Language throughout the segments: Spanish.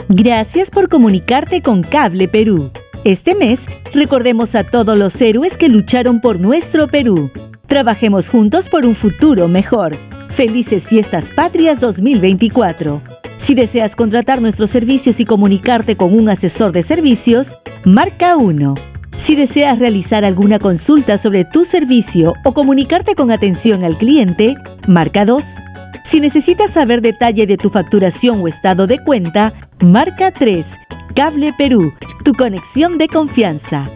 Gracias por comunicarte con Cable Perú. Este mes, recordemos a todos los héroes que lucharon por nuestro Perú. Trabajemos juntos por un futuro mejor. Felices Fiestas Patrias 2024. Si deseas contratar nuestros servicios y comunicarte con un asesor de servicios, marca 1. Si deseas realizar alguna consulta sobre tu servicio o comunicarte con atención al cliente, marca 2. Si necesitas saber detalle de tu facturación o estado de cuenta, marca 3. Cable Perú, tu conexión de confianza.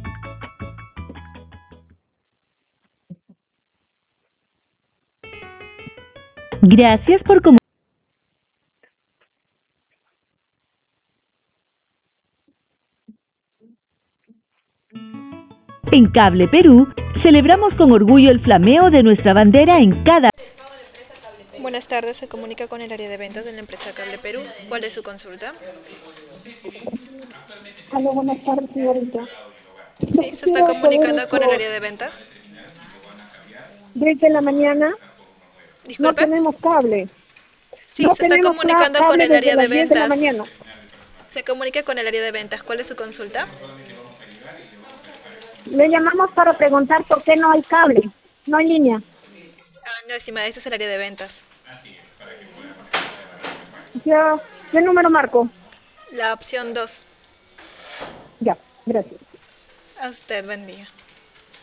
Gracias por comunicar. En Cable Perú, celebramos con orgullo el flameo de nuestra bandera en cada... Buenas tardes, se comunica con el área de ventas de la empresa Cable Perú. ¿Cuál es su consulta? Hola, buenas tardes, señorita. Sí, se está Quiero saber comunicando con el área de ventas. desde la mañana no Disculpe. tenemos cable. Sí, No se está tenemos comunicando con cable el desde área de las 10 de la ventas. mañana. Se comunica con el área de ventas. ¿Cuál es su consulta? Le llamamos para preguntar por qué no hay cable, no hay línea. No, estimada, este es el área de ventas. Ya, ¿qué número marco? La opción 2. Ya, gracias. A usted, buen día.